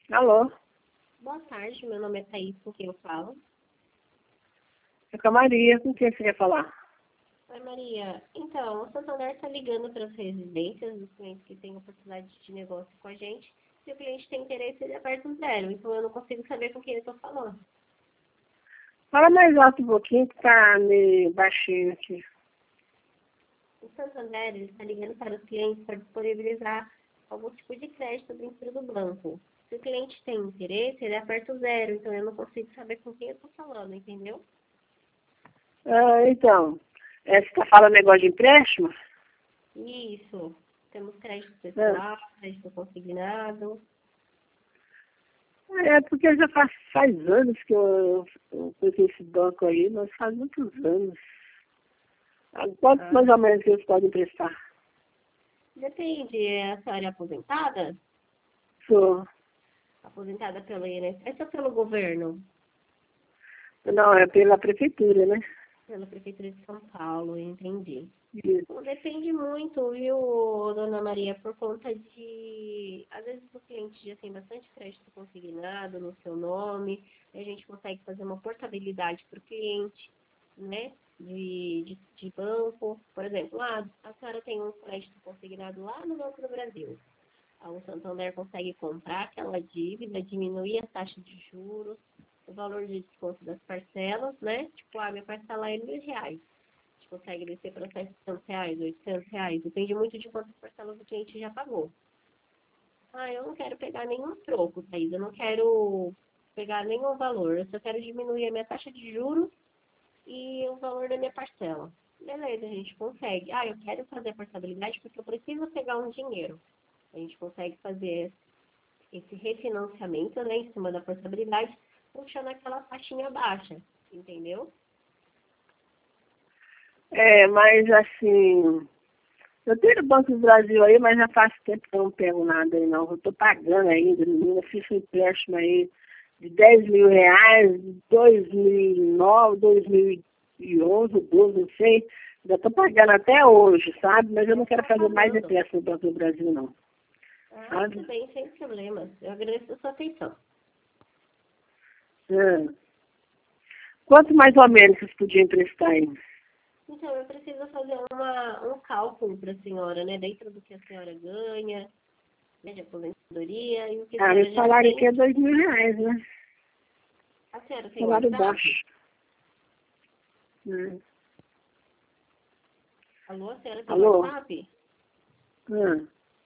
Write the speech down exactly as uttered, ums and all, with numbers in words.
Alô? Boa tarde, meu nome é Thaís, com quem eu falo? É com a Maria, com quem você quer falar? Oi, Maria. Então, o Santander está ligando para as residências dos clientes que têm oportunidade de negócio com a gente. Se o cliente tem interesse, ele aperta um zero. Então, eu não consigo saber com quem eu estou falando. Fala mais alto um pouquinho, que tá meio baixinho aqui. O Santander ele está ligando para os clientes para disponibilizar algum tipo de crédito dentro do banco. Se o cliente tem interesse, ele aperta o zero. Então, eu não consigo saber com quem eu estou falando, entendeu? Ah, então, é, você está falando negócio de empréstimo? Isso. Temos crédito Ah, pessoal, crédito consignado. é porque já faz, faz anos que eu, eu conheci esse banco aí, mas faz muitos anos. Ah, quantos Ah, mais ou menos que eles podem emprestar? depende. É a senhora é aposentada? Sou. Aposentada pelo I N S S ou pelo governo? Não, é pela prefeitura, né? Pela Prefeitura de São Paulo, entendi. Isso. Bom, depende muito, viu, dona Maria, por conta de... Às vezes o cliente já tem bastante crédito consignado no seu nome, a gente consegue fazer uma portabilidade para o cliente, né, de, de, de banco. Por exemplo, ah, a senhora tem um crédito consignado lá no Banco do Brasil. Ah, o Santander consegue comprar aquela dívida, diminuir a taxa de juros, o valor de desconto das parcelas, né? Tipo, ah, minha parcela é mil reais. A gente consegue descer para setecentos reais, oitocentos reais. Depende muito de quantas parcelas o cliente já pagou. Ah, eu não quero pegar nenhum troco, Thaís. Eu não quero pegar nenhum valor. Eu só quero diminuir a minha taxa de juros e o valor da minha parcela. Beleza, a gente consegue. Ah, eu quero fazer a portabilidade porque eu preciso pegar um dinheiro. A gente consegue fazer esse refinanciamento, né, em cima da portabilidade, puxando aquela taxinha baixa, entendeu? É, mas assim, eu tenho o Banco do Brasil aí, mas já faz tempo que eu não pego nada aí não. Eu estou pagando ainda, menina, fiz um empréstimo aí de dez mil reais, dois mil e nove, dois mil e onze, doze, não sei. Ainda estou pagando até hoje, sabe? Mas eu não quero Tá fazer mais pagando. empréstimo no Banco do Brasil não, Ah, tudo sabe? bem, sem problemas. Eu agradeço a sua atenção. É. Quanto mais ou menos vocês podiam emprestar aí? Então, eu preciso fazer uma, um cálculo para a senhora, né, dentro do que a senhora ganha, né, de aposentadoria, e o que a Ah, meu senhora já salário aqui tem. é dois mil reais, né? A senhora tem Salário WhatsApp? baixo. Né? Alô, a senhora tem Alô? WhatsApp? Ah.